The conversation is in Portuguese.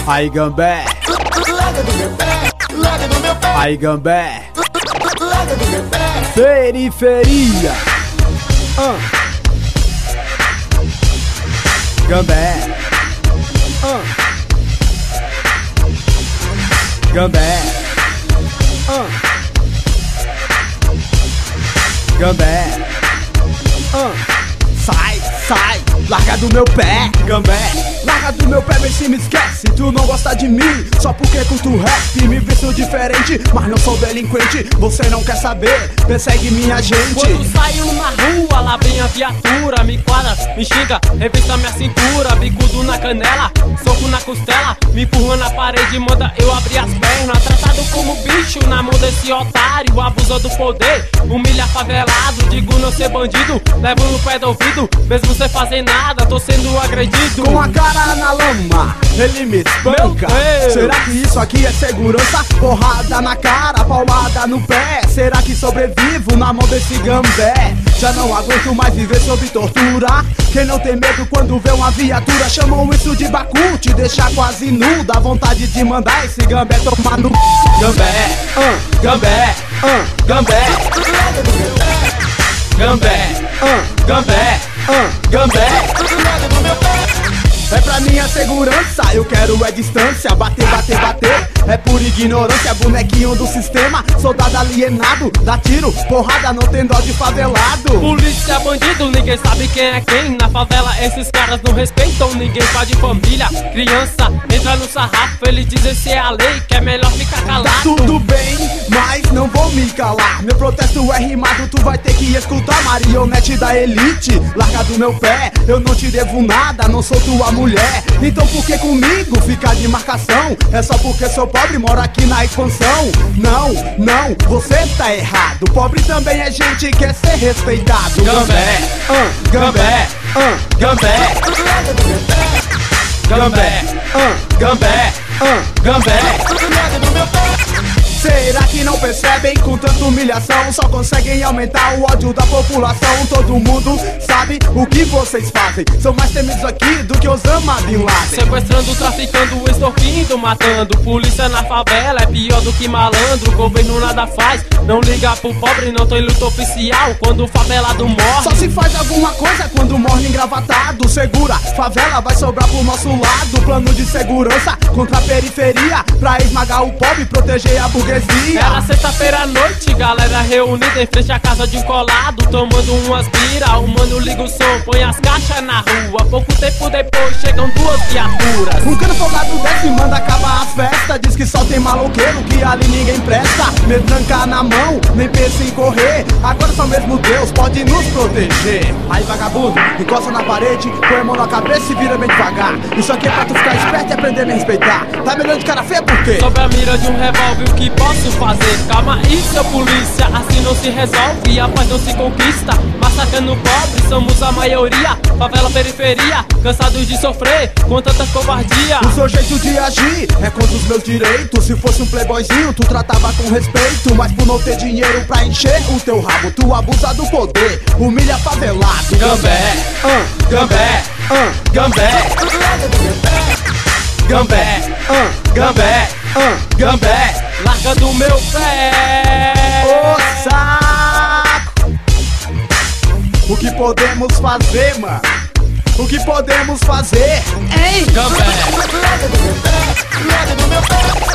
Aí Gambé, Larga do meu pé, larga do meu pé, aí Gambé, larga do meu pé. periferia. Gambé, Gambé, Gambé, sai, sai, larga do meu pé, Gambé, larga do meu pé, vê se me esquece. Tu não gosta de mim, só porque curto rap. Me visto diferente, mas não sou delinquente. Você não quer saber, persegue minha gente. Quando saio na rua, lá vem a viatura. Me quadra, me xinga, revista minha cintura. Bicudo na canela, soco na costela. Me empurra na parede, manda eu abrir as pernas. Tratado como bicho na mão desse otário. Abusa do poder, humilha favelado. Digo não ser bandido, levo no pé do ouvido. Mesmo sem fazer nada, tô sendo agredido. Com a cara na lama, ele me espanca. Será que isso aqui é segurança? Porrada na cara, palmada no pé. Será que sobrevivo na mão desse Gambé? Já não aguento mais viver sob tortura. Quem não tem medo quando vê uma viatura? Chamam isso de Baku, te deixar quase nu. Dá vontade de mandar esse Gambé tomar no Gambé, Gambé, Gambé, Larga do meu pé, Gambé, Gambé, Gambé. larga do meu pé. É pra minha segurança, eu quero é distância. Bater, bater, bater, é por ignorância. Bonequinho do sistema, soldado alienado. Dá tiro, porrada, não tem dó de favelado. Polícia, bandido, ninguém sabe quem é quem. Na favela esses caras não respeitam ninguém. Pai de família, criança, entra no sarrafo. Eles dizem se é a lei, que é melhor ficar calado. Tá tudo bem, mas não vou me calar. Meu protesto é rimado, tu vai ter que escutar. Marionete da elite, larga do meu pé. Eu não te devo nada, não sou tua mulher. Então por que comigo ficar de marcação? É só porque sou pobre, moro aqui na expansão. Não, não, você tá errado. Pobre também é gente, quer ser respeitado. Gambé, Gambé, Gambé, Larga do meu pé, Gambé, Gambé, Gambé. larga do meu pé. Será que não percebem? Com tanta humilhação só conseguem aumentar o ódio da população. Todo mundo sabe o que vocês fazem. São mais temidos aqui do que Osama Bin Laden. Sequestrando, traficando, extorquindo, matando. Polícia na favela é pior do que malandro. O governo nada faz, não liga pro pobre. Não tem luta oficial quando o favelado morre. Só se faz alguma coisa quando morre engravatado. Segura, favela vai sobrar pro nosso lado. Plano de segurança contra a periferia, pra esmagar o pobre e proteger a burguesia. Era sexta-feira à noite, galera reunida em frente à casa de um colado, tomando umas bira. O mano liga o som, põe as caixas na rua. Pouco tempo depois chegam duas viaturas. Um cano folgado desce e manda acabar as festas. Diz que só tem maloqueiro, que ali ninguém presta. Me trancar na mão, nem pensa em correr. Agora só mesmo Deus pode nos proteger. Aí vagabundo, encosta na parede, põe a mão na cabeça e vira bem devagar. Isso aqui é pra tu ficar esperto e aprender a me respeitar. Tá melhor de cara feia por quê? Sob a mira de um revólver, o que posso fazer? Calma aí, seu polícia, assim não se resolve. A paz não se conquista, massacrando o pobre, somos a maioria. Favela, periferia, cansados de sofrer com tanta covardia. O seu jeito de agir é contra os meus direitos. Se fosse um playboyzinho, tu tratava com respeito. Mas por não ter dinheiro pra encher o teu rabo, tu abusa do poder, humilha favelado. Gambé, Gambé, Gambé, Larga do meu pé, Gambé, Gambé, Gambé. Larga do meu pé. Ô saco! O que podemos fazer, mano? O que podemos fazer? Hein? Gambé. larga do meu pé, larga do meu pé.